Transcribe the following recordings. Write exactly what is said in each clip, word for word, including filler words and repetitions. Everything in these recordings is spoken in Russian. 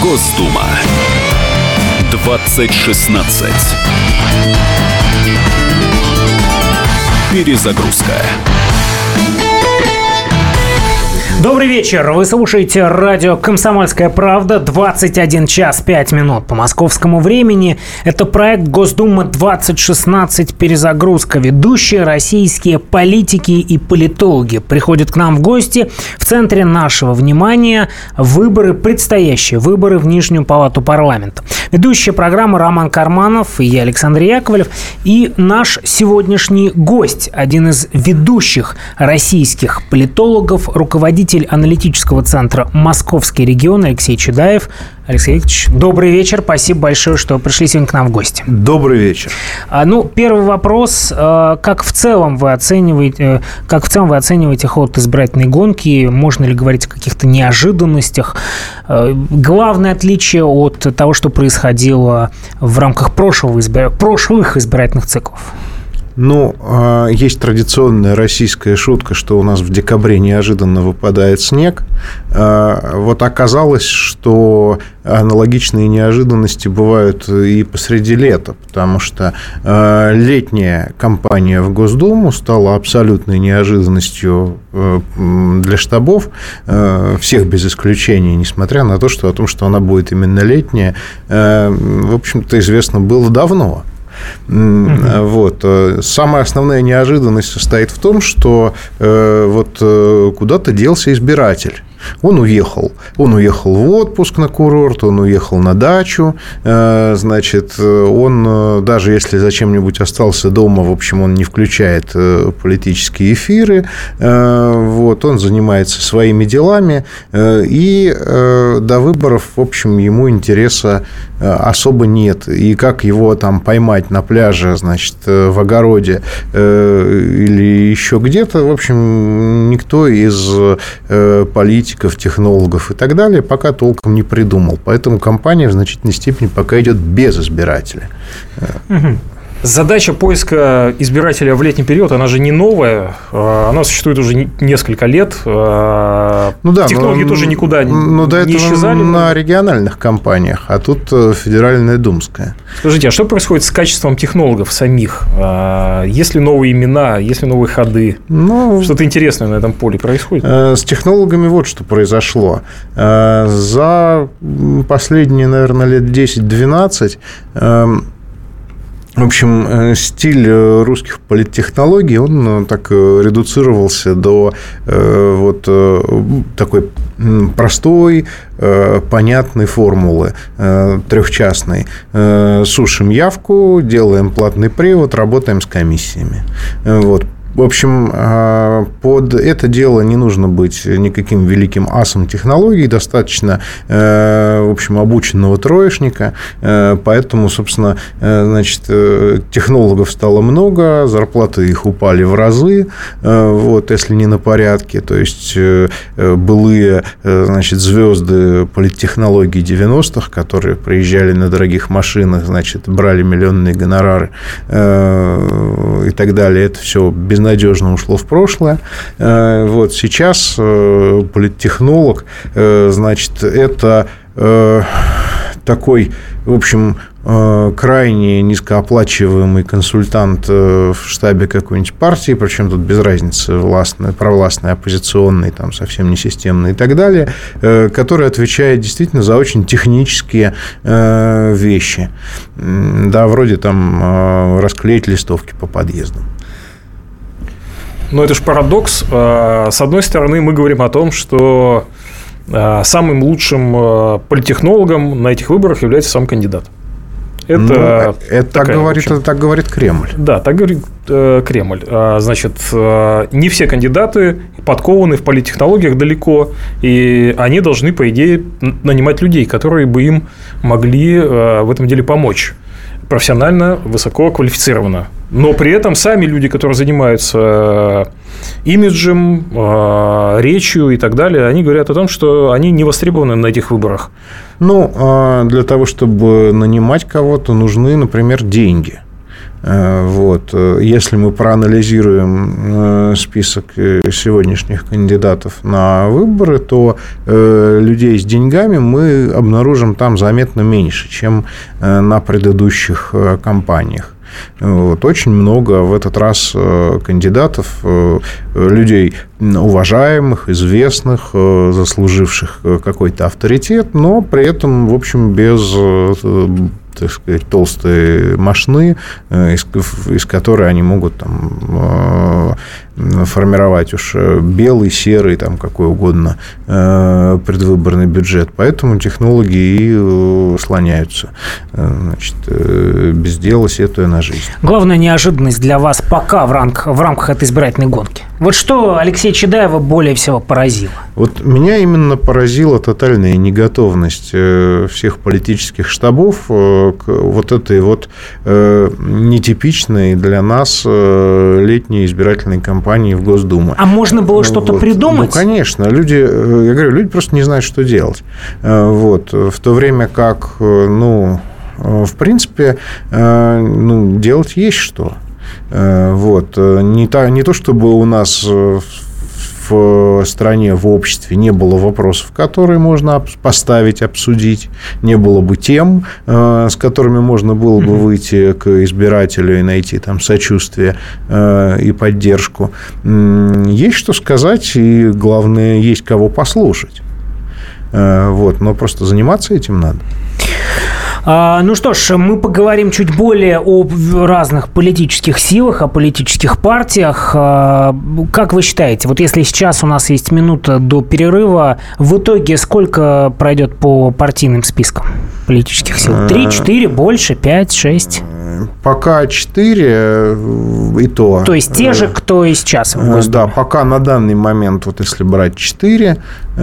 Госдума. двадцать шестнадцать. Перезагрузка. Добрый вечер. Вы слушаете радио «Комсомольская правда». двадцать один час пять минут по московскому времени. Это проект «Госдума двадцать шестнадцать. Перезагрузка». Ведущие российские политики и политологи приходят к нам в гости. В центре нашего внимания выборы, предстоящие выборы в Нижнюю палату парламента. Ведущая программы Роман Карманов и я, Александр Яковлев. И наш сегодняшний гость, один из ведущих российских политологов, руководитель аналитического центра «Московский регион» Алексей Чудаев. Алексей Викторович, добрый вечер. Спасибо большое, что пришли сегодня к нам в гости. Добрый вечер. А, ну, первый вопрос. А, как в целом вы оцениваете, как в целом вы оцениваете ход избирательной гонки? Можно ли говорить о каких-то неожиданностях? А, главное отличие от того, что происходило в рамках прошлого избир... прошлых избирательных циклов? Ну, есть традиционная российская шутка, что у нас в декабре неожиданно выпадает снег. Вот оказалось, что аналогичные неожиданности бывают и посреди лета, потому что летняя кампания в Госдуму стала абсолютной неожиданностью для штабов, всех без исключения, несмотря на то, что о том, что она будет именно летняя, в общем-то, известно было давно. Mm-hmm. Вот. Самая основная неожиданность состоит в том, что э, вот, э, куда-то делся избиратель. Он уехал. Он уехал в отпуск на курорт, он уехал на дачу. Значит, он, даже если зачем-нибудь остался дома, в общем, он не включает политические эфиры. Вот, он занимается своими делами. И до выборов, в общем, ему интереса особо нет. И как его там поймать на пляже, значит, в огороде или еще где-то, в общем, никто из политиков, технологов и так далее пока толком не придумал. Поэтому кампания в значительной степени пока идет без избирателя. Угу. Задача поиска избирателя в летний период, она же не новая, она существует уже несколько лет. Ну да, технологии но, тоже никуда но не до этого исчезали. На региональных кампаниях, а тут федеральная думская. Скажите, а что происходит с качеством технологов самих? Есть ли новые имена, есть ли новые ходы? Ну, что-то интересное на этом поле происходит? С технологами вот что произошло. За последние, наверное, лет десять-двенадцать в общем, стиль русских политтехнологий, он так редуцировался до вот такой простой, понятной формулы трехчастной. Сушим явку, делаем платный привод, работаем с комиссиями. Вот. В общем, под это дело не нужно быть никаким великим асом технологий, достаточно, в общем, обученного троечника, поэтому, собственно, значит, технологов стало много, зарплаты их упали в разы, вот, если не на порядке, то есть былые, значит, звезды политтехнологий девяностых, которые приезжали на дорогих машинах, значит, брали миллионные гонорары и так далее, это все без надежно ушло в прошлое. Вот сейчас политтехнолог, значит, это такой, в общем, крайне низкооплачиваемый консультант в штабе какой-нибудь партии, причем тут без разницы, властный, провластный, оппозиционный, там, совсем не системный и так далее, который отвечает действительно за очень технические вещи. Да, вроде там расклеить листовки по подъездам. Но это же парадокс. С одной стороны, мы говорим о том, что самым лучшим политтехнологом на этих выборах является сам кандидат. Это, ну, это такая, так, говорит, общем, это так говорит Кремль. Да, так говорит э, Кремль. Значит, э, не все кандидаты подкованы в политтехнологиях далеко, и они должны, по идее, нанимать людей, которые бы им могли э, в этом деле помочь. Профессионально, высоко квалифицированно. Но при этом сами люди, которые занимаются имиджем, речью и так далее, они говорят о том, что они не востребованы на этих выборах. Ну, для того, чтобы нанимать кого-то, нужны, например, деньги. Вот. Если мы проанализируем список сегодняшних кандидатов на выборы, то людей с деньгами мы обнаружим там заметно меньше, чем на предыдущих кампаниях. Вот. Очень много в этот раз кандидатов, людей уважаемых, известных, заслуживших какой-то авторитет, но при этом, в общем, без, так сказать, толстой мошны, из, из которой они могут там формировать уж белый, серый, там какой угодно предвыборный бюджет. Поэтому технологи и слоняются. Значит, без дела, сетуя на жизнь. Главная неожиданность для вас пока в рамках, в рамках этой избирательной гонки. Вот что Алексея Чедаева более всего поразило? Вот меня именно поразила тотальная неготовность всех политических штабов к вот этой вот нетипичной для нас летней избирательной кампании в Госдуму. А можно было что-то вот придумать? Ну, конечно. Люди, я говорю, люди просто не знают, что делать. Вот. В то время как, ну, в принципе, ну, делать есть что. Вот. Не, та, не то, чтобы у нас в стране, в обществе не было вопросов, которые можно поставить, обсудить, не было бы тем, с которыми можно было бы выйти к избирателю и найти там сочувствие и поддержку. Есть что сказать, и, главное, есть кого послушать. Вот. Но просто заниматься этим надо. Ну что ж, мы поговорим чуть более о разных политических силах, о политических партиях. Как вы считаете, вот если сейчас у нас есть минута до перерыва, в итоге сколько пройдет по партийным спискам политических сил? Три, четыре, больше, пять, шесть? Пока четыре, и то. То есть те же, кто и сейчас в Госдуме? Да, пока на данный момент, вот если брать четыре,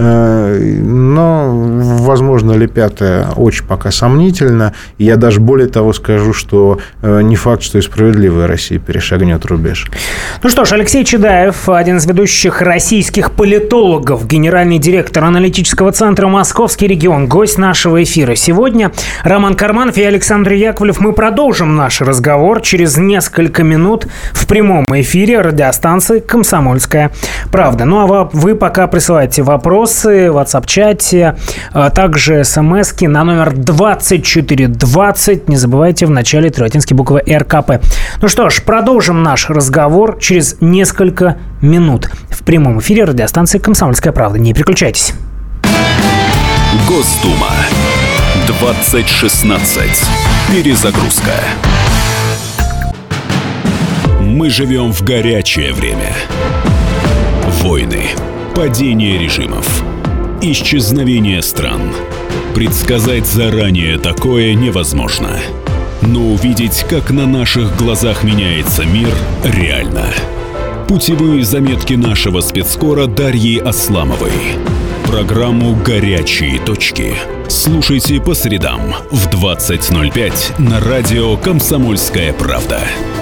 но, возможно ли пятое, очень пока сомнительно. Я даже более того скажу, что не факт, что и «Справедливая Россия» перешагнет рубеж. Ну что ж, Алексей Чедаев, один из ведущих российских политологов, генеральный директор аналитического центра «Московский регион», гость нашего эфира сегодня. Роман Карманов и Александр Яковлев. Мы продолжим наш разговор через несколько минут в прямом эфире радиостанции «Комсомольская правда». Ну, а вы пока присылайте вопросы в WhatsApp-чате, а также смски на номер двадцать четыре двадцать. Не забывайте, в начале третинской буквы эр ка пэ. Ну что ж, продолжим наш разговор через несколько минут в прямом эфире радиостанции «Комсомольская правда». Не переключайтесь. Госдума двадцать шестнадцать. Перезагрузка. Мы живем в горячее время. Войны, падение режимов, исчезновение стран. Предсказать заранее такое невозможно. Но увидеть, как на наших глазах меняется мир, реально. Путевые заметки нашего спецкора Дарьи Асламовой. Программу «Горячие точки» слушайте по средам в двадцать ноль пять на радио «Комсомольская правда».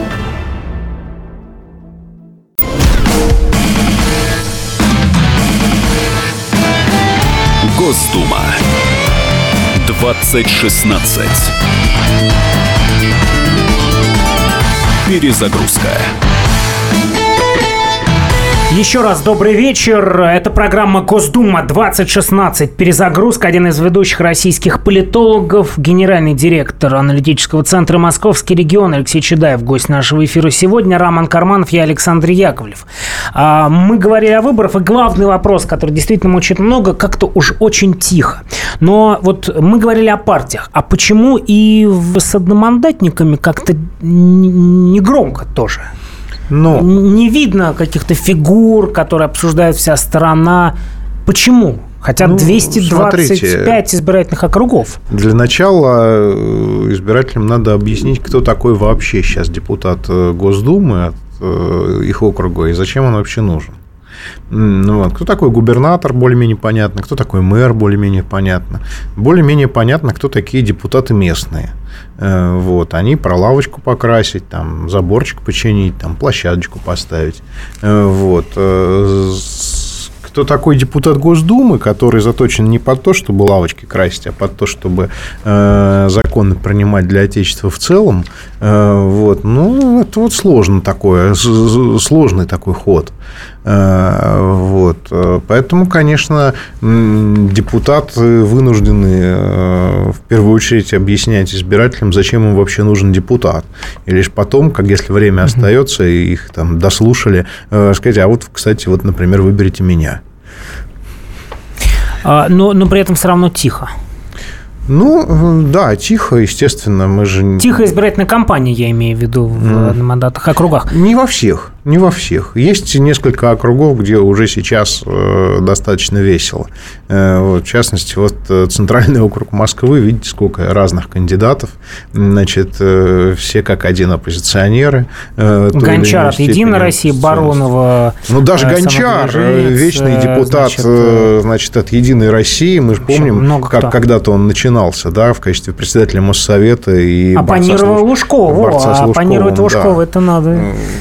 Госдума двадцать шестнадцать. Перезагрузка. Еще раз добрый вечер. Это программа «Госдума двадцать шестнадцать. Перезагрузка». Один из ведущих российских политологов, генеральный директор аналитического центра «Московский регион» Алексей Чедаев, гость нашего эфира сегодня. Роман Карманов, я Александр Яковлев. Мы говорили о выборах, и главный вопрос, который действительно мучает много, как-то уж очень тихо. Но вот мы говорили о партиях. А почему и с одномандатниками как-то не громко тоже? Но... Не видно каких-то фигур, которые обсуждает вся страна. Почему? Хотя ну, двести двадцать пять смотрите, избирательных округов. Для начала избирателям надо объяснить, кто такой вообще сейчас депутат Госдумы от их округа и зачем он вообще нужен. Ну, вот. Кто такой губернатор, более-менее понятно, кто такой мэр, более-менее понятно. Более-менее понятно, кто такие депутаты местные. Вот. Они про лавочку покрасить, там, заборчик починить, там, площадочку поставить. Вот. кто такой депутат Госдумы, который заточен не под то, чтобы лавочки красить, а под то, чтобы э, законы принимать для Отечества в целом, э, вот, ну, это вот сложно такое, сложный такой ход. Вот. Поэтому, конечно, депутаты вынуждены в первую очередь объяснять избирателям, зачем им вообще нужен депутат. И лишь потом, как если время mm-hmm. остается, и их там дослушали, сказать, а вот, кстати, вот, например, выберите меня. А, но, но при этом все равно тихо. Ну, да, тихо, естественно, мы же... Тихо избирательная кампания, я имею в виду, в mm. мандатах, округах. Не во всех, не во всех. Есть несколько округов, где уже сейчас э, достаточно весело. Э, вот, в частности, вот центральный округ Москвы, видите, сколько разных кандидатов. Значит, э, все как один оппозиционеры. Э, Гончар от «Единой России», Баронова. Ну, даже Гончар, вечный депутат, значит, значит, от «Единой России». Мы же помним, как когда-то он начинал. Да, в качестве председателя Моссовета и оппонировал Лужкову, а оппонировать Лужкову, да. Это надо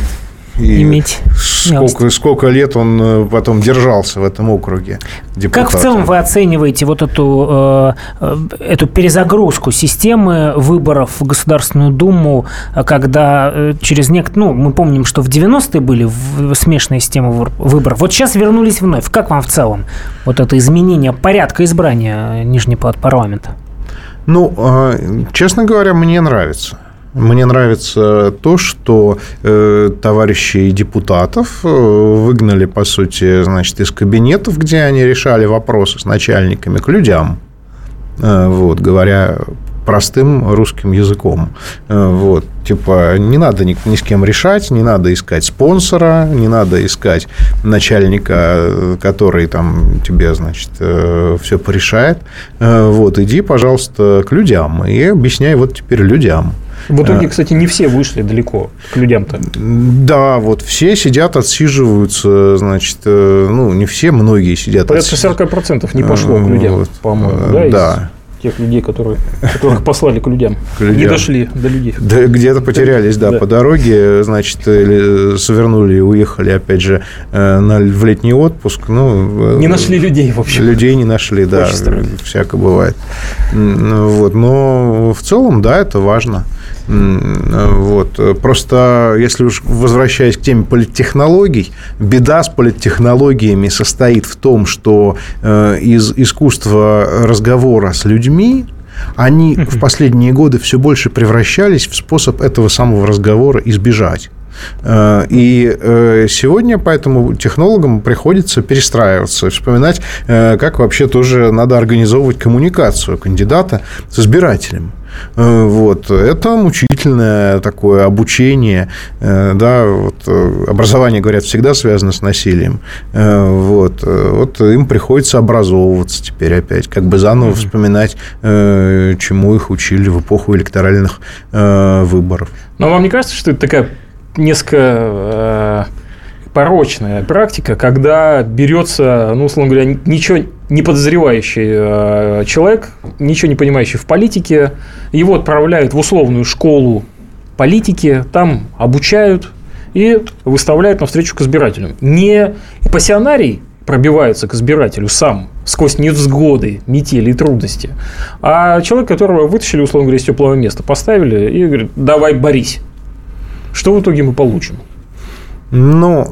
и иметь. Сколько, сколько лет он потом держался в этом округе депутатом. Как в целом вы оцениваете вот эту, эту перезагрузку системы выборов в Государственную Думу, когда через некоторые, ну, мы помним, что в девяностые были смешанные системы выборов, вот сейчас вернулись вновь. Как вам в целом вот это изменение порядка избрания Нижней палаты парламента? Ну, честно говоря, мне нравится. Мне нравится то, что э, товарищей депутатов выгнали, по сути, значит, из кабинетов, где они решали вопросы с начальниками, к людям, э, вот, говоря простым русским языком. Э, вот, типа, не надо ни, ни с кем решать, не надо искать спонсора, не надо искать начальника, который там тебе, значит, э, все порешает. Э, вот, иди, пожалуйста, к людям и объясняй вот теперь людям. В итоге, кстати, не все вышли далеко к людям-то. Да, вот все сидят, отсиживаются, значит, ну, не все, многие сидят. Порядка сорок процентов не пошло к людям, вот, по-моему, да, да. Из тех людей, которые, которых послали к людям. к людям, не дошли до людей. Да, где-то потерялись, да, да, по дороге, значит, или свернули и уехали, опять же, на, в летний отпуск. Ну, не нашли людей, в общем. Людей не нашли, да, всяко бывает. Вот, но в целом, да, это важно. Вот. Просто, если уж возвращаясь к теме политтехнологий, беда с политтехнологиями состоит в том, что из искусства разговора с людьми они в последние годы все больше превращались в способ этого самого разговора избежать. И сегодня поэтому технологам приходится перестраиваться, вспоминать, как вообще тоже надо организовывать коммуникацию кандидата с избирателем. Вот. Это мучительное такое обучение. Да, вот. Образование, говорят, всегда связано с насилием. Вот. Вот им приходится образовываться теперь опять, как бы заново mm-hmm. вспоминать, чему их учили в эпоху электоральных выборов. Но вам не кажется, что это такая несколько порочная практика, когда берется, ну, условно говоря, ничего не подозревающий человек, ничего не понимающий в политике, его отправляют в условную школу политики, там обучают и выставляют навстречу к избирателям. Не пассионарий пробивается к избирателю сам сквозь невзгоды, метели и трудности, а человек, которого вытащили, условно говоря, из теплого места, поставили и говорят: давай борись. Что в итоге мы получим? Ну,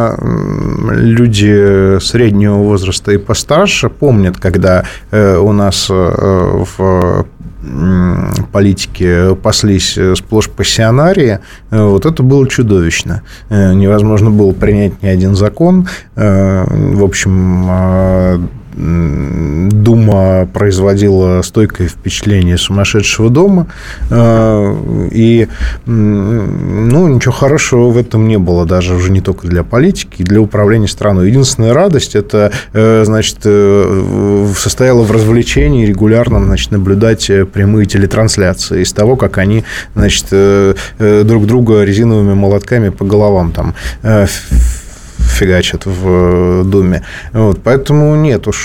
люди среднего возраста и постарше помнят, когда у нас в политике паслись сплошь пассионарии, вот это было чудовищно. Невозможно было принять ни один закон. В общем, Дума производила стойкое впечатление сумасшедшего дома, и, ну, ничего хорошего в этом не было, даже уже не только для политики, и для управления страной. Единственная радость, это, значит, состояла в развлечении регулярном, значит, наблюдать прямые телетрансляции из того, как они, значит, друг друга резиновыми молотками по головам там фигачат в Думе. Вот, поэтому нет уж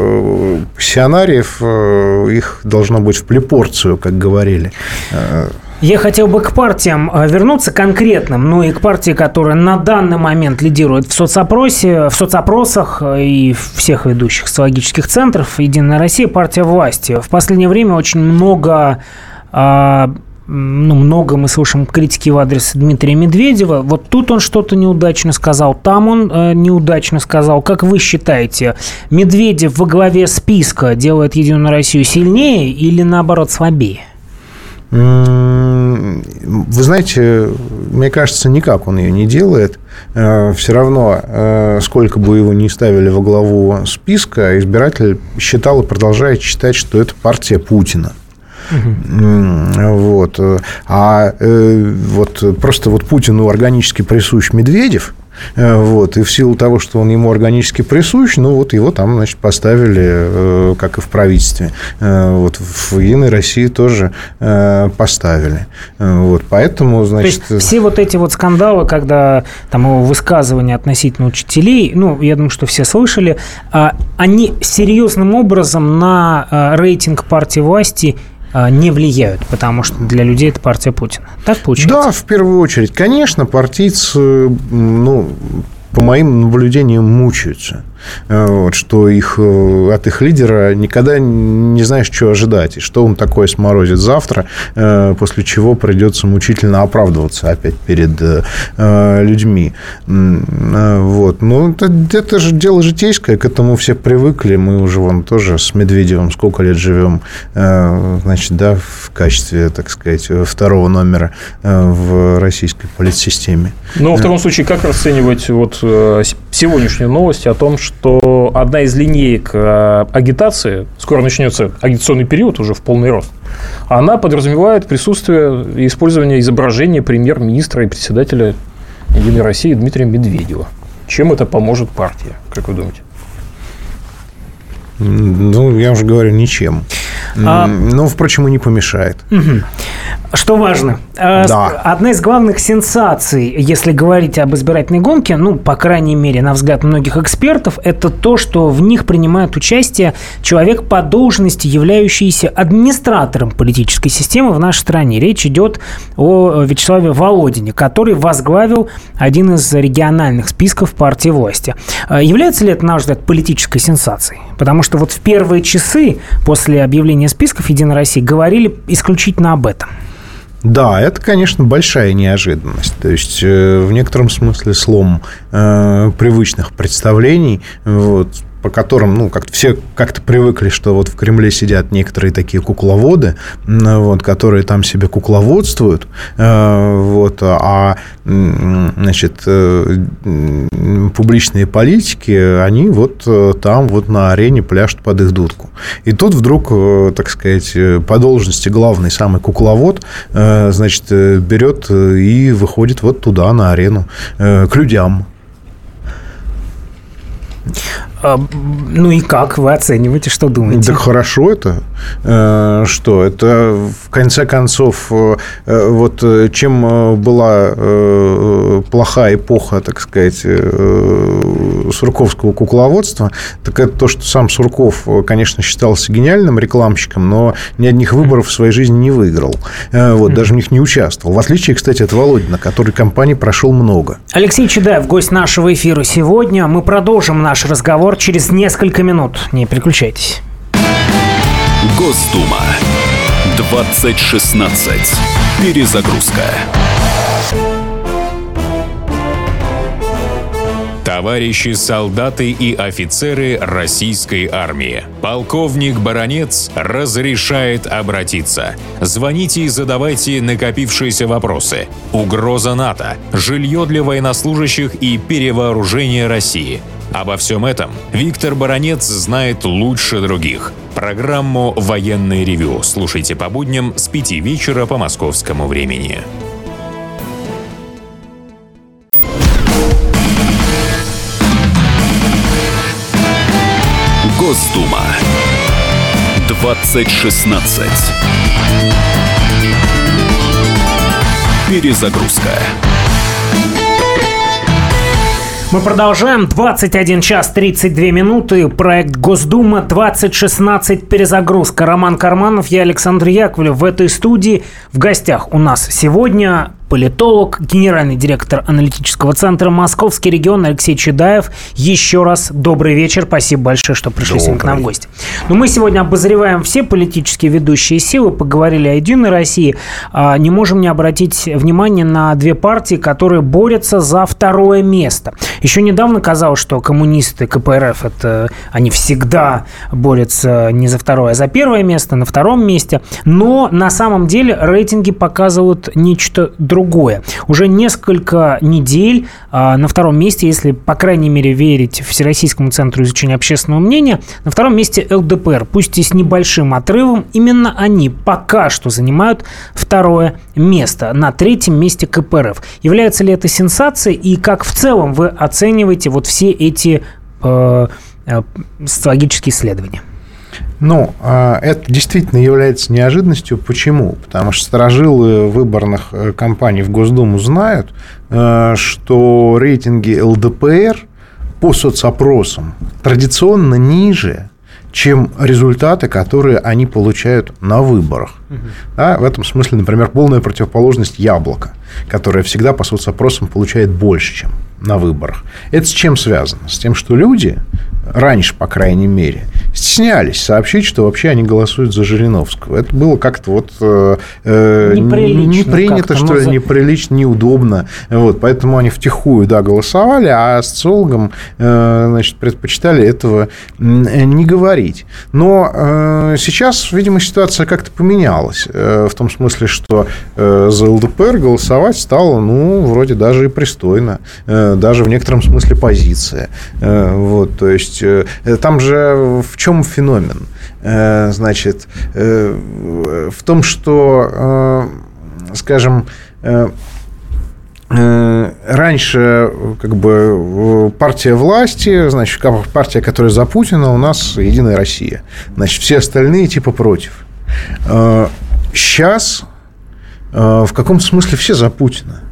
пассионариев, их должно быть в плепорцию, как говорили. Я хотел бы к партиям вернуться конкретным, ну и к партии, которая на данный момент лидирует в соцопросе, в соцопросах и всех ведущих социологических центров. «Единая Россия», партия власти. В последнее время очень много, ну, много мы слышим критики в адрес Дмитрия Медведева. Вот тут он что-то неудачно сказал, там он неудачно сказал. Как вы считаете, Медведев во главе списка делает «Единую Россию» сильнее или, наоборот, слабее? Вы знаете, мне кажется, никак он ее не делает. Все равно, сколько бы его ни ставили во главу списка, избиратель считал и продолжает считать, что это партия Путина. Uh-huh. Вот. А вот просто вот Путину органически присущ Медведев. Вот, и в силу того, что он ему органически присущ, ну, вот его там, значит, поставили, как и в правительстве. Вот, в «Единой России» тоже поставили. Вот, поэтому, значит... То есть, все вот эти вот скандалы, когда там его высказывания относительно учителей, ну, я думаю, что все слышали, они серьезным образом на рейтинг партии власти не влияют, потому что для людей это партия Путина. Так получается? Да, в первую очередь. Конечно, партийцы, ну, по моим наблюдениям, мучаются. Вот, что их, от их лидера никогда не знаешь, что ожидать, и что он такое сморозит завтра, после чего придется мучительно оправдываться опять перед людьми. Вот. Ну, это, это же дело житейское, к этому все привыкли. Мы уже вон тоже с Медведевым сколько лет живем, значит, да, в качестве, так сказать, второго номера в российской политсистеме. Но в таком случае, как расценивать вот сегодняшнюю новость о том, что что одна из линеек агитации, скоро начнется агитационный период уже в полный рост, она подразумевает присутствие и использование изображения премьер-министра и председателя «Единой России» Дмитрия Медведева. Чем это поможет партии, как вы думаете? Ну, я уже говорю, ничем. А... Но, впрочем, и не помешает. Угу. Что важно. Да. Одна из главных сенсаций, если говорить об избирательной гонке, ну, по крайней мере, на взгляд многих экспертов, это то, что в них принимает участие человек по должности, являющийся администратором политической системы в нашей стране. Речь идет о Вячеславе Володине, который возглавил один из региональных списков партии власти. Является ли это, на ваш взгляд, политической сенсацией? Потому что вот в первые часы после объявления списков «Единой России» говорили исключительно об этом. Да, это, конечно, большая неожиданность. То есть, в некотором смысле слом э, привычных представлений, вот, по которым, ну, как-то все как-то привыкли, что вот в Кремле сидят некоторые такие кукловоды, вот, которые там себе кукловодствуют, вот, а, значит, публичные политики, они вот там вот на арене пляшут под их дудку. И тут вдруг, так сказать, по должности главный самый кукловод, значит, берет и выходит вот туда, на арену, к людям. Ну и как вы оцениваете, что думаете? Да хорошо это. Что? Это, в конце концов, вот чем была плохая эпоха, так сказать, сурковского кукловодства, так это то, что сам Сурков, конечно, считался гениальным рекламщиком, но ни одних выборов в своей жизни не выиграл. Вот, даже в них не участвовал. В отличие, кстати, от Володина, который кампаний прошел много. Алексей Чедаев, гость нашего эфира сегодня. Мы продолжим наш разговор через несколько минут. Не переключайтесь. Госдума. двадцать шестнадцать. Перезагрузка. Товарищи солдаты и офицеры российской армии. Полковник Баранец разрешает обратиться. Звоните и задавайте накопившиеся вопросы. Угроза НАТО, жилье для военнослужащих и перевооружение России. Обо всем этом Виктор Баранец знает лучше других. Программу «Военное ревю» слушайте по будням с пяти вечера по московскому времени. Госдума. двадцать шестнадцать. Перезагрузка. Мы продолжаем. двадцать один час тридцать две минуты. Проект Госдума двадцать шестнадцать. Перезагрузка. Роман Карманов, я Александр Яковлев. В этой студии в гостях у нас сегодня политолог, генеральный директор аналитического центра «Московский регион» Алексей Чедаев. Еще раз добрый вечер. Спасибо большое, что пришли сегодня к нам в гости. Но мы сегодня обозреваем все политические ведущие силы, поговорили о «Единой России». Не можем не обратить внимание на две партии, которые борются за второе место. Еще недавно казалось, что коммунисты, ка пэ эр эф, это они всегда борются не за второе, а за первое место, на втором месте. Но на самом деле рейтинги показывают нечто другое. Другое. Уже несколько недель а, на втором месте, если, по крайней мере, верить Всероссийскому центру изучения общественного мнения, на втором месте эл дэ пэ эр, пусть и с небольшим отрывом, именно они пока что занимают второе место. На третьем месте ка пэ эр эф. Является ли это сенсацией и как в целом вы оцениваете вот все эти э, э, социологические исследования? Ну, это действительно является неожиданностью. Почему? Потому что старожилы выборных кампаний в Госдуму знают, что рейтинги эл дэ пэ эр по соцопросам традиционно ниже, чем результаты, которые они получают на выборах. Угу. Да, в этом смысле, например, полная противоположность Яблоко, которое всегда по соцопросам получает больше, чем на выборах. Это с чем связано? С тем, что люди раньше, по крайней мере, стеснялись сообщить, что вообще они голосуют за Жириновского. Это было как-то вот э, не принято, что ли, неприлично, неудобно. Вот, поэтому они втихую, да, голосовали, а социологам э, значит, предпочитали этого не говорить. Но э, сейчас, видимо, ситуация как-то поменялась. Э, в том смысле, что э, за эл дэ пэ эр голосовать стало, ну, вроде даже и пристойно. Э, даже в некотором смысле позиция. Э, вот, то есть, э, там же в чем феномен? Э, значит, э, в том, что, э, скажем, э, раньше как бы партия власти, значит, партия, которая за Путина, у нас Единая Россия. Значит, все остальные типа против. Сейчас в каком-то смысле все за Путина.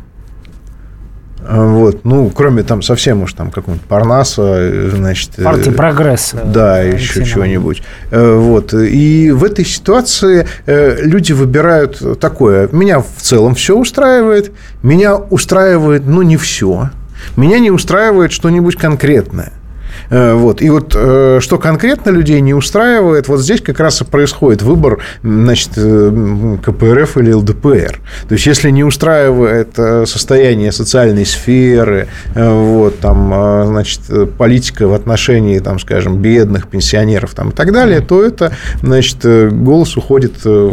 Вот, ну, кроме там совсем уж там какого-нибудь Парнаса, значит... Партия прогресса. Да, еще чего-нибудь. Вот, и в этой ситуации люди выбирают такое. Меня в целом все устраивает, меня устраивает, ну, не все. Меня не устраивает что-нибудь конкретное. Вот. И вот что конкретно людей не устраивает, вот здесь как раз и происходит выбор, значит, ка пэ эр эф или эл дэ пэ эр. То есть, если не устраивает состояние социальной сферы, вот, там, значит, политика в отношении, там, скажем, бедных, пенсионеров там, и так далее, то это, значит, голос уходит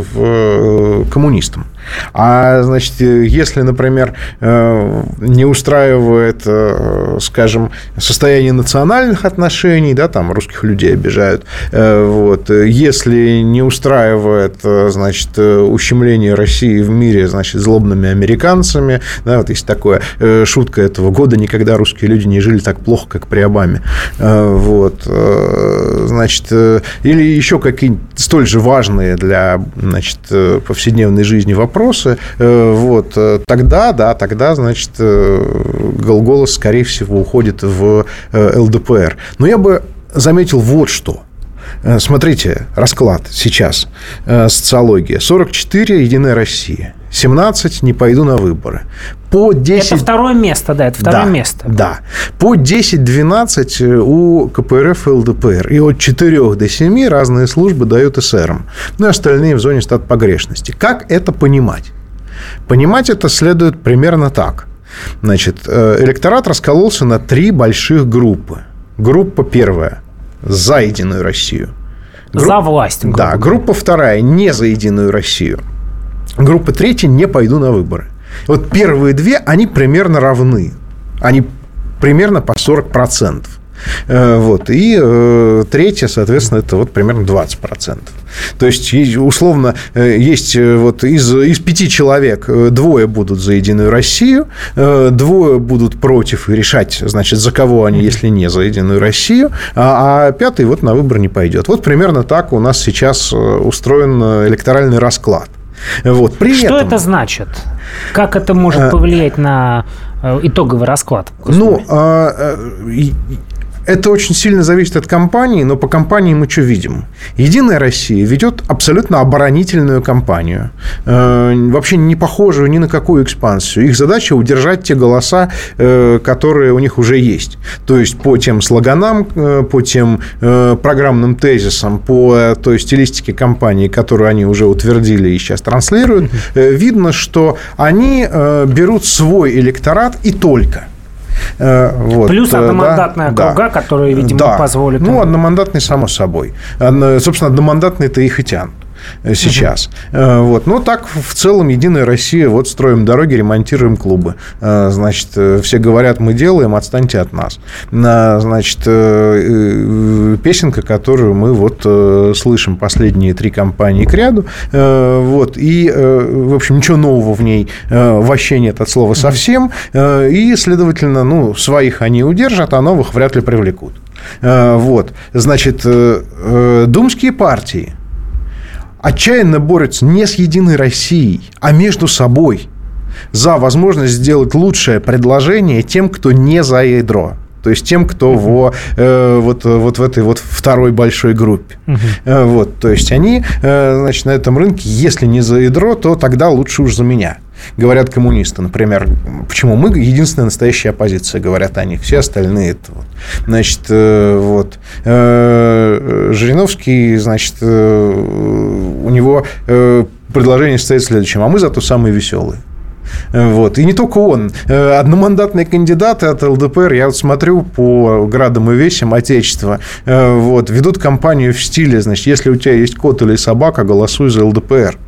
в коммунистам. А, значит, если, например, не устраивает, скажем, состояние национальных отношений, да, там русских людей обижают, вот, если не устраивает, значит, ущемление России в мире, значит, злобными американцами, да, вот есть такая шутка этого года, никогда русские люди не жили так плохо, как при Обаме, вот, значит, или еще какие-нибудь столь же важные для, значит, повседневной жизни вопросы, вопросы, вот, тогда, да, тогда, значит, голос, скорее всего, уходит в эл дэ пэ эр. Но я бы заметил вот что. Смотрите, расклад сейчас. Социология. сорок четыре Единая Россия. семнадцать не пойду на выборы. По десять... Это второе место, да, это второе да, место. Да. По десять-двенадцать у ка пэ эр эф и эл дэ пэ эр. И от четырёх до семи разные службы дают эс эрам. Ну и остальные в зоне стат погрешности. Как это понимать? Понимать это следует примерно так. Значит, электорат раскололся на три больших группы. Группа первая – за Единую Россию. Групп... За власть. Да, группа вторая – не за Единую Россию. Группа третья – не пойду на выборы. Вот первые две, они примерно равны. Они примерно по сорок процентов. Вот. И э, третья, соответственно, это вот примерно двадцать процентов. То есть, условно, есть вот из, из пяти человек двое будут за Единую Россию, двое будут против и решать, значит, за кого они, если не за Единую Россию, а, а пятый вот на выбор не пойдет. Вот примерно так у нас сейчас устроен электоральный расклад. Вот. При Что этом... это значит? Как это может повлиять на итоговый расклад? Ну, это очень сильно зависит от компании, но по компании мы что видим? «Единая Россия» ведет абсолютно оборонительную кампанию, вообще не похожую ни на какую экспансию. Их задача – удержать те голоса, которые у них уже есть. То есть, по тем слоганам, по тем программным тезисам, по той стилистике кампании, которую они уже утвердили и сейчас транслируют, видно, что они берут свой электорат и только. Вот, плюс одномандатная да, округа, да, которые, видимо, да. позволят. Ну, одномандатный, само собой. Собственно, одномандатный-то их и тянут сейчас. Uh-huh. Вот. Но так, в целом, «Единая Россия», вот строим дороги, ремонтируем клубы. Значит, все говорят, мы делаем, отстаньте от нас. Значит, песенка, которую мы вот слышим последние три кампании к ряду. Вот. И, в общем, ничего нового в ней вообще нет от слова совсем. И, следовательно, ну, своих они удержат, а новых вряд ли привлекут. Вот. Значит, думские партии отчаянно борются не с «Единой Россией», а между собой за возможность сделать лучшее предложение тем, кто не за ядро. То есть тем, кто uh-huh. во, э, вот, вот в этой вот второй большой группе. Uh-huh. Э, вот, то есть они, э, значит, на этом рынке, если не за ядро, то тогда лучше уж за меня. Говорят коммунисты, например. Почему мы единственная настоящая оппозиция, говорят они. Все остальные это вот. Значит, э, вот. Э, Жириновский, значит, э, у него э, предложение состоит в следующем. А мы зато самые веселые. Вот. И не только он. Одномандатные кандидаты от эл дэ пэ эр, я вот смотрю по градам и весям Отечества, вот, ведут кампанию в стиле, значит, если у тебя есть кот или собака, голосуй за эл дэ пэ эр.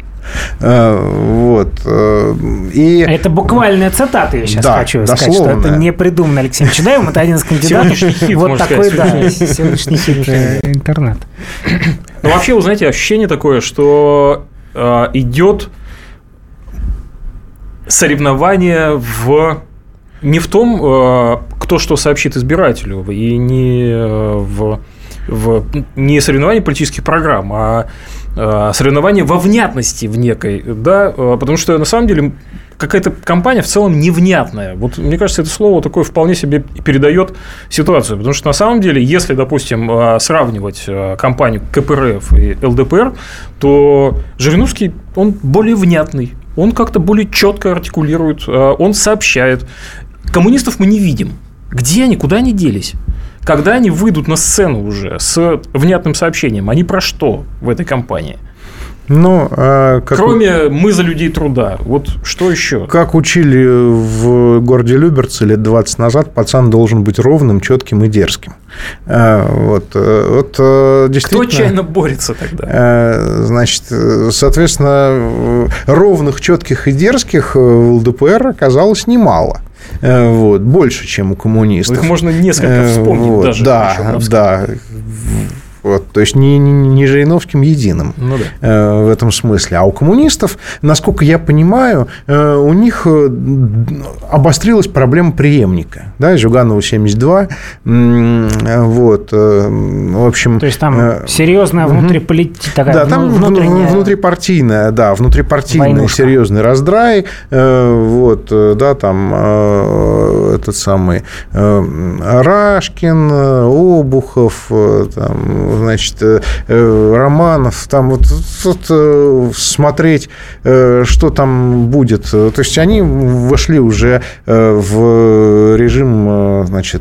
Вот. И... Это буквальная цитата, я сейчас да, хочу сказать, дословно. что это не придумано Алексеем Чудаевым, это один из кандидатов. Вот такой, да, сегодняшний интернет. Ну, вообще, вы знаете, ощущение такое, что идет соревнование в... не в том, кто что сообщит избирателю, и не в, в не соревнование политических программ, а соревнование во внятности в некой, да, потому что на самом деле какая-то компания в целом невнятная. Вот мне кажется, это слово такое вполне себе передает ситуацию, потому что на самом деле, если, допустим, сравнивать компанию ка пэ эр эф и эл дэ пэ эр, то Жириновский, он более внятный, он как-то более четко артикулирует, он сообщает. Коммунистов мы не видим. Где они, куда они делись? Когда они выйдут на сцену уже с внятным сообщением, они про что в этой кампании? Ну, а как Кроме у... «мы за людей труда». Вот что еще? Как учили в городе Люберцы лет двадцать назад, пацан должен быть ровным, четким и дерзким. Вот, вот, действительно... Кто отчаянно борется тогда? Значит, соответственно, ровных, четких и дерзких в эл дэ пэ эр оказалось немало. Вот, больше, чем у коммунистов. Их можно несколько вспомнить вот, даже. Да, да. Вот, то есть не, не, не Жириновским единым ну, да. э, в этом смысле. А у коммунистов, насколько я понимаю, э, у них обострилась проблема преемника. Да, Зюганову семьдесят два. Э, вот, э, в общем, то есть там э, серьезная внутриполитическая такая, да, там внутренняя... внутрипартийная, да, внутрипартийный войнушка. Серьезный раздрай. Э, вот, да, там э, этот самый э, Рашкин, Обухов, э, там, значит, Романов, там вот, вот смотреть, что там будет. То есть они вошли уже в режим, значит,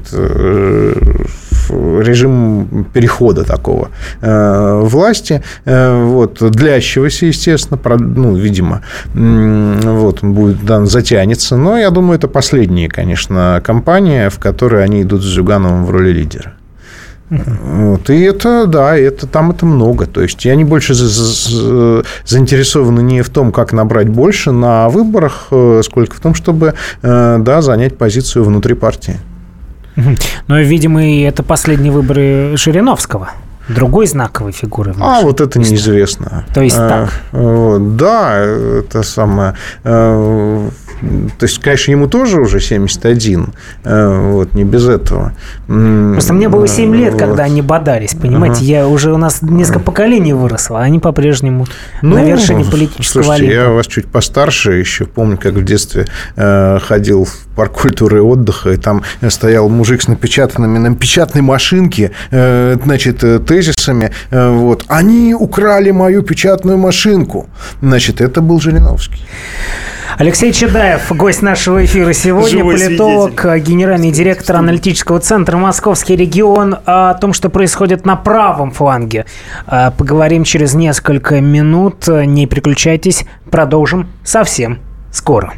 в режим перехода такого власти, вот, длящегося, естественно, ну, видимо, вот, он будет, да, затянется, но я думаю, это последняя, конечно, кампания, в которой они идут с Зюгановым в роли лидера. Вот, и это, да, это, там это много. То есть они больше за, за, заинтересованы не в том, как набрать больше на выборах, сколько в том, чтобы, да, занять позицию внутри партии. Но, видимо, и это последние выборы Жириновского. Другой знаковой фигуры. А вот это неизвестно. То есть так? Вот, да, это самое... То есть, конечно, ему тоже уже семьдесят один, вот, не без этого. Просто мне было семь лет, вот. Когда они бодались, понимаете, ага. я уже у нас несколько поколений выросло, а они по-прежнему ну, на вершине политического слушайте, олимпа. Я вас чуть постарше еще помню, как в детстве ходил в парк культуры и отдыха, и там стоял мужик с напечатанными на печатной машинке, значит, тезисами. Вот. Они украли мою печатную машинку. Значит, это был Жириновский. Алексей Чадаев, гость нашего эфира сегодня, Живой политолог, свидетель. Генеральный директор аналитического центра «Московский регион». О том, что происходит на правом фланге, поговорим через несколько минут. Не переключайтесь, продолжим совсем скоро.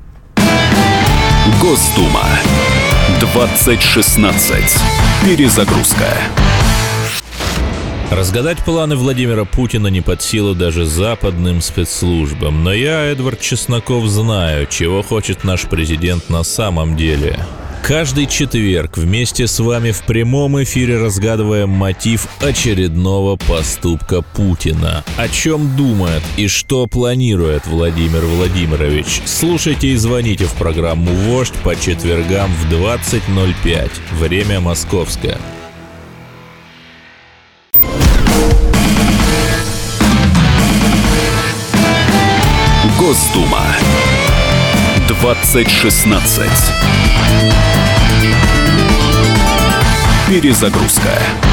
Госдума. двадцать шестнадцать. Перезагрузка. Разгадать планы Владимира Путина не под силу даже западным спецслужбам. Но я, Эдвард Чесноков, знаю, чего хочет наш президент на самом деле. Каждый четверг вместе с вами в прямом эфире разгадываем мотив очередного поступка Путина. О чем думает и что планирует Владимир Владимирович. Слушайте и звоните в программу «Вождь» по четвергам в двадцать ноль пять. Время московское. Госдума. двадцать шестнадцать. Перезагрузка.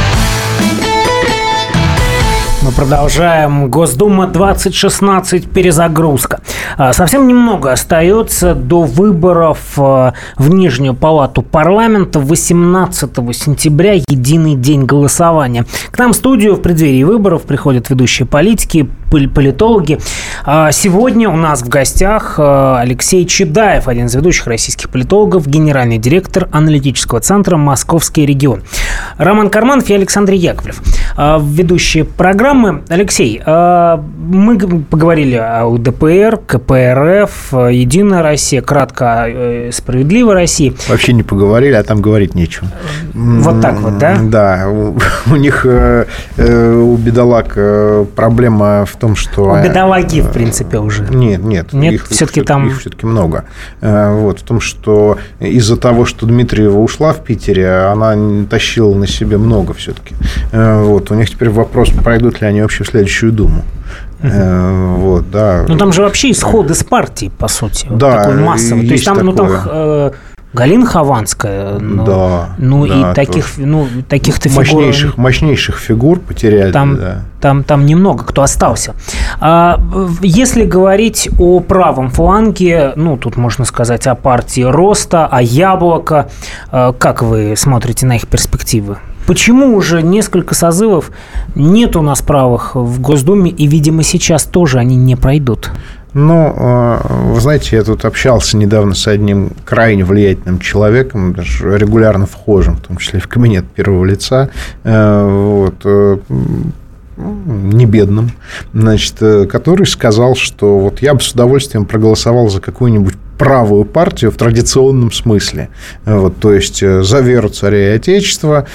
Мы продолжаем. Госдума двадцать шестнадцать. Перезагрузка. Совсем немного остается до выборов в Нижнюю палату парламента. восемнадцатого сентября единый день голосования. К нам в студию в преддверии выборов приходят ведущие политики, политологи. Сегодня у нас в гостях Алексей Чадаев, один из ведущих российских политологов, генеральный директор аналитического центра «Московский регион». Роман Карманов и Александр Яковлев, ведущие программы. Алексей, мы поговорили о ЛДПР, КПРФ, Единая Россия, кратко о Справедливой России. Вообще не поговорили, а там говорить нечего. Вот так вот, да? Да. У, у них, у бедолаг, проблема в том, что... У бедолаги, в принципе, уже. Нет, нет. Нет, их, все-таки их, там... Их все-таки много. Вот, в том, что из-за того, что Дмитриева ушла в Питере, она тащила на себе много все-таки. Вот, у них теперь вопрос, пройдут ли они вообще в следующую Думу. Uh-huh. Вот, да. Ну, там же вообще исход из партии, по сути. Да, такой массовый. есть То есть там, такое. ну, там э, Галина Хованская, ну, да, ну да, и таких, ну, таких-то фигур... Мощнейших, мощнейших фигур потеряли. Там, да. там, там немного кто остался. А, если говорить о правом фланге, ну, тут можно сказать о партии Роста, о Яблоко. Как вы смотрите на их перспективы? Почему уже несколько созывов нет у нас правых в Госдуме, и, видимо, сейчас тоже они не пройдут? Ну, вы знаете, я тут общался недавно с одним крайне влиятельным человеком, даже регулярно вхожим, в том числе в кабинет первого лица, вот, не бедным, значит, который сказал, что вот я бы с удовольствием проголосовал за какую-нибудь правую партию в традиционном смысле. Вот, то есть за веру царя и отечества,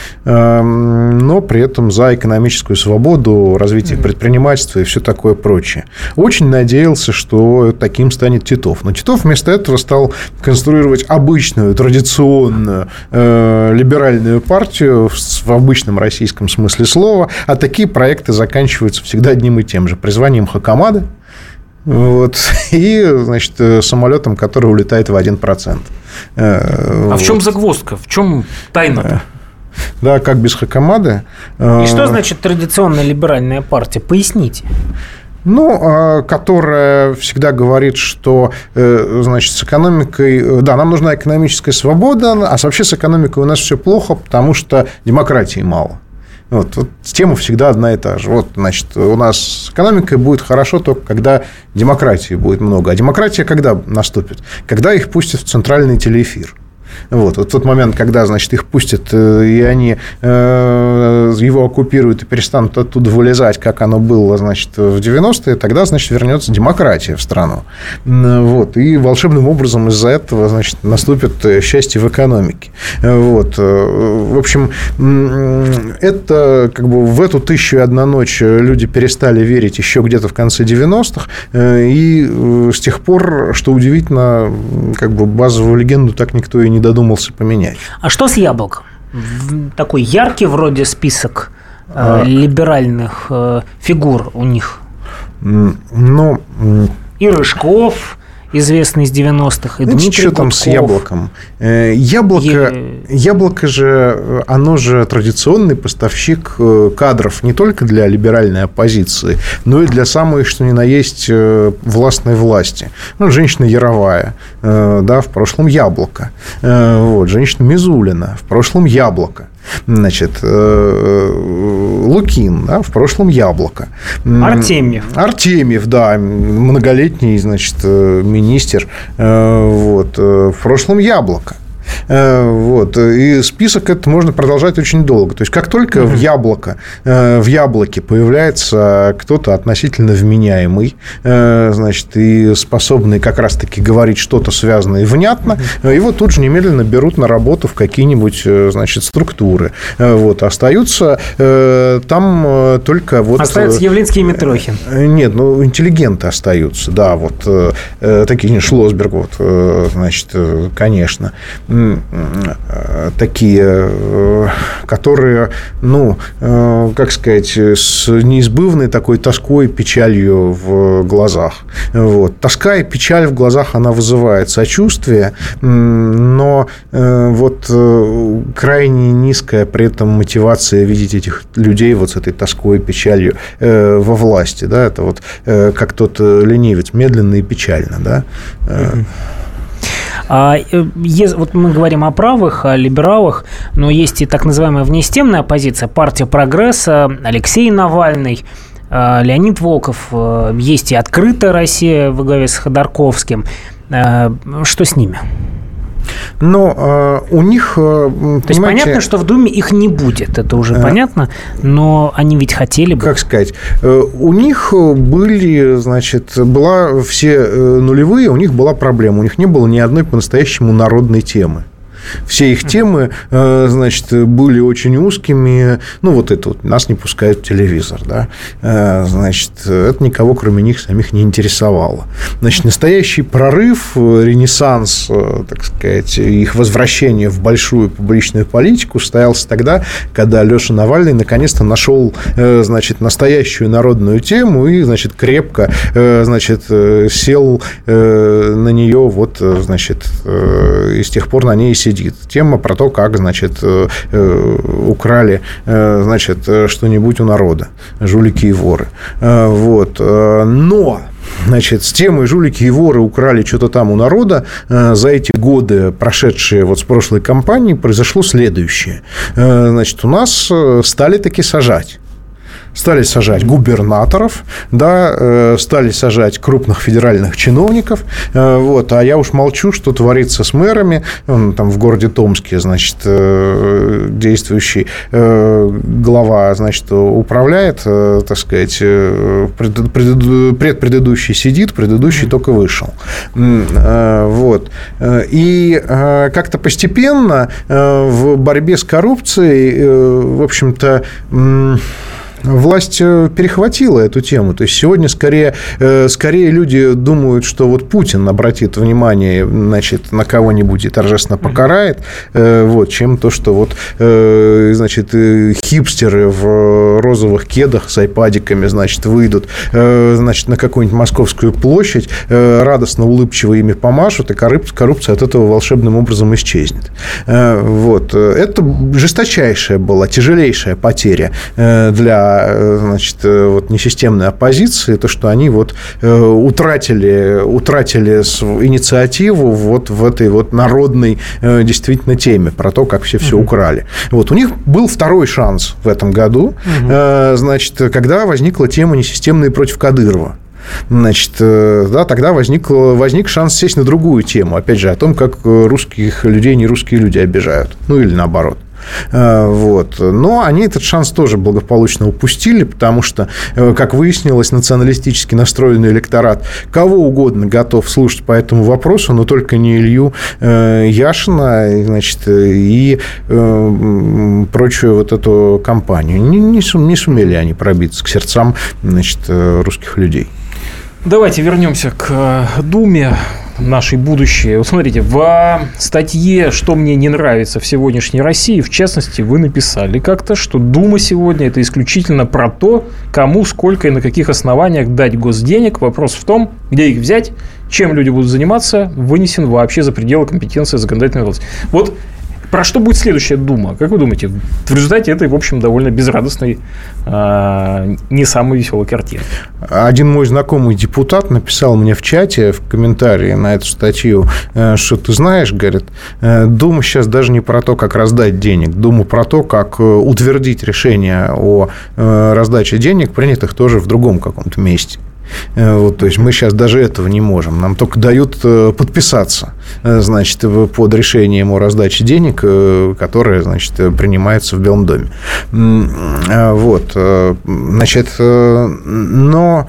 но при этом за экономическую свободу, развитие предпринимательства и все такое прочее. Очень надеялся, что таким станет Титов. Но Титов вместо этого стал конструировать обычную, традиционную э, либеральную партию в обычном российском смысле слова, а такие проекты заканчиваются всегда одним и тем же. Призванием Хакамады. Вот, и, значит, самолетом, который улетает в один процент. А вот. В чем загвоздка? В чем тайна? Да, как без Хакамады. И что значит традиционная либеральная партия? Поясните. Ну, которая всегда говорит, что, значит, с экономикой... Да, нам нужна экономическая свобода, а вообще с экономикой у нас все плохо, потому что демократии мало. Вот, вот тема всегда одна и та же. Вот, значит, у нас с экономикой будет хорошо только когда демократии будет много. А демократия когда наступит? Когда их пустят в центральный телеэфир. Вот, вот в тот момент, когда, значит, их пустят, и они э, его оккупируют и перестанут оттуда вылезать, как оно было, значит, в девяностые, тогда, значит, вернется демократия в страну. Вот, и волшебным образом из-за этого, значит, наступит счастье в экономике. Вот, в общем, это как бы в эту тысячу и одна ночь люди перестали верить еще где-то в конце девяностых, и с тех пор, что удивительно, как бы базовую легенду так никто и не додумался поменять. А что с Яблоком? Такой яркий вроде список э, либеральных э, фигур у них. Ну, и Рыжков, известный из девяностых, и Знаете, Дмитрий что там Гудков. с яблоком? Яблоко, Е... яблоко же, оно же традиционный поставщик кадров не только для либеральной оппозиции, но и для самой, что ни на есть, властной власти. Ну, женщина Яровая, да, в прошлом Яблоко. Вот, женщина Мизулина, в прошлом Яблоко. Значит, Лукин, да, в прошлом Яблоко. Артемьев. Артемьев, да, многолетний, значит, министр, вот, в прошлом Яблоко. Вот. И список этот можно продолжать очень долго. То есть, как только mm-hmm. в яблоко, в яблоке появляется кто-то относительно вменяемый, значит, и способный как раз-таки говорить что-то связанное и внятно, mm-hmm. его тут же немедленно берут на работу в какие-нибудь, значит, структуры. Вот. Остаются там только вот... Остаются Явлинский и Митрохин. Нет, ну, интеллигенты остаются, да, вот такие, не Шлосберг, вот, значит, конечно. Такие, которые, ну, как сказать, с неизбывной такой тоской и печалью в глазах. Вот. Тоска и печаль в глазах, она вызывает сочувствие, но вот крайне низкая при этом мотивация видеть этих людей вот с этой тоской и печалью во власти. Да? Это вот как тот ленивец, медленно и печально. Да? А, вот мы говорим о правых, о либералах, но есть и так называемая внесистемная оппозиция, партия прогресса, Алексей Навальный, Леонид Волков, есть и открытая Россия во главе с Ходорковским. Что с ними? Но э, у них, э, то есть понятно, что в Думе их не будет, это уже э, понятно, но они ведь хотели бы. Как сказать, э, у них были, значит, была все нулевые, у них была проблема, у них не было ни одной по-настоящему народной темы. Все их темы, значит, были очень узкими. Ну, вот это вот, нас не пускают в телевизор, да. Значит, это никого, кроме них, самих не интересовало. Значит, настоящий прорыв, ренессанс, так сказать, их возвращение в большую публичную политику состоялся тогда, когда Леша Навальный наконец-то нашел, значит, настоящую народную тему и, значит, крепко, значит, сел на нее, вот, значит, и с тех пор на ней сидит. Тема про то, как, значит, украли, значит, что-нибудь у народа, жулики и воры. Вот. Но, значит, с темой жулики и воры украли что-то там у народа за эти годы, прошедшие вот с прошлой кампании, произошло следующее. Значит, у нас стали таки сажать. Стали сажать губернаторов, да, стали сажать крупных федеральных чиновников. Вот, а я уж молчу, что творится с мэрами. Он там в городе Томске, значит, действующий глава, значит, управляет, так сказать, предпредыдущий сидит, предыдущий только вышел. Вот. И как-то постепенно в борьбе с коррупцией, в общем-то, власть перехватила эту тему. То есть сегодня скорее, скорее люди думают, что вот Путин обратит внимание, значит, на кого-нибудь и торжественно покарает, вот, чем то, что вот, значит, хипстеры в розовых кедах с айпадиками, значит, выйдут, значит, на какую-нибудь Московскую площадь, радостно, улыбчиво ими помашут, и коррупция от этого волшебным образом исчезнет. Вот. Это жесточайшая была, тяжелейшая потеря для, значит, вот, несистемной оппозиции, то, что они вот утратили, утратили инициативу вот в этой вот народной действительно теме про то, как все все uh-huh. украли. Вот. У них был второй шанс в этом году, uh-huh. значит, когда возникла тема несистемные против Кадырова. Значит, да, тогда возник, возник шанс сесть на другую тему, опять же, о том, как русских людей нерусские люди обижают, ну или наоборот. Вот. Но они этот шанс тоже благополучно упустили, потому что, как выяснилось, националистически настроенный электорат кого угодно готов слушать по этому вопросу, но только не Илью Яшина, значит, и прочую вот эту кампанию. Не, не, не сумели они пробиться к сердцам, значит, русских людей. Давайте вернемся к Думе. нашей будущее. Вот смотрите, в статье «Что мне не нравится в сегодняшней России», в частности, вы написали как-то, что Дума сегодня – это исключительно про то, кому, сколько и на каких основаниях дать госденег. Вопрос в том, где их взять, чем люди будут заниматься, вынесен вообще за пределы компетенции законодательной власти. Вот про что будет следующая Дума? Как вы думаете? В результате этой, в общем, довольно безрадостной, э, не самой веселой картины. Один мой знакомый депутат написал мне в чате, в комментарии на эту статью, что ты знаешь, говорит, Дума сейчас даже не про то, как раздать денег. Дума про то, как утвердить решение о раздаче денег, принятых тоже в другом каком-то месте. Вот, то есть мы сейчас даже этого не можем. Нам только дают подписаться, значит, под решением о раздаче денег, которое, значит, принимается в Белом доме. Вот, значит, но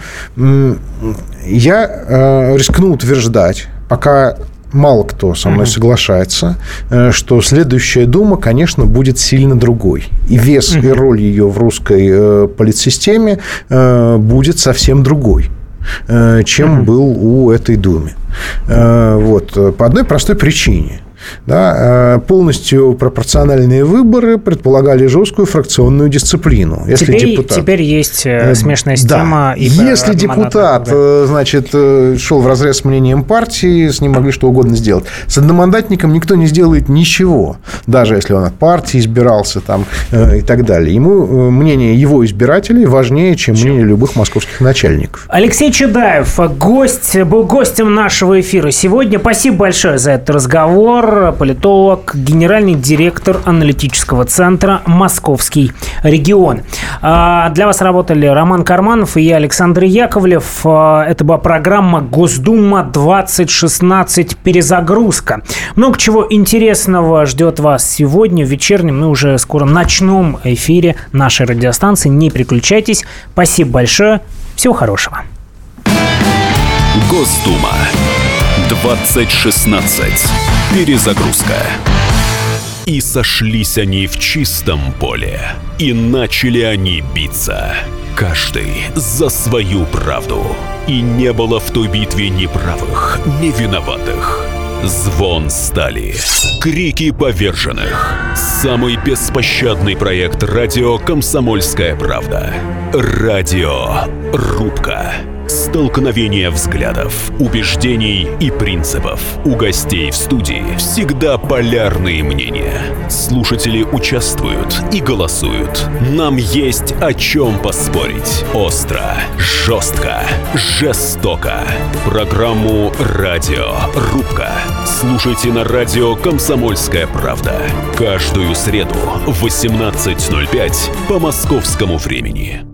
я рискну утверждать, пока мало кто со мной uh-huh. соглашается, что следующая Дума, конечно, будет сильно другой. И вес uh-huh. и роль ее в русской политсистеме будет совсем другой, чем uh-huh. был у этой Думы. Вот. По одной простой причине. Да, полностью пропорциональные выборы предполагали жесткую фракционную дисциплину. Если теперь, депутат... теперь есть смешная система. Да. И Если депутат, значит, шел вразрез с мнением партии, с ним могли что угодно сделать. С одномандатником никто не сделает ничего, даже если он от партии избирался там, и так далее. Ему мнение его избирателей важнее, чем мнение любых московских начальников. Алексей Чадаев, гость, был гостем нашего эфира сегодня. Спасибо большое за этот разговор. Политолог, генеральный директор аналитического центра «Московский регион». Для вас работали Роман Карманов и я, Александр Яковлев. Это была программа «Госдума двадцать шестнадцать. Перезагрузка». Много чего интересного ждет вас сегодня в вечернем, ну уже скоро ночном эфире нашей радиостанции. Не переключайтесь. Спасибо большое. Всего хорошего. Госдума двадцать шестнадцать. Перезагрузка. И сошлись они в чистом поле, и начали они биться, каждый за свою правду. И не было в той битве ни правых, ни виноватых. Звон стали, крики поверженных. Самый беспощадный проект радио «Комсомольская правда». Радиорубка. Столкновение взглядов, убеждений и принципов. У гостей в студии всегда полярные мнения. Слушатели участвуют и голосуют. Нам есть о чем поспорить. Остро, жестко, жестоко. Программу «Радиорубка» слушайте на радио «Комсомольская правда». Каждую среду в восемнадцать ноль пять по московскому времени.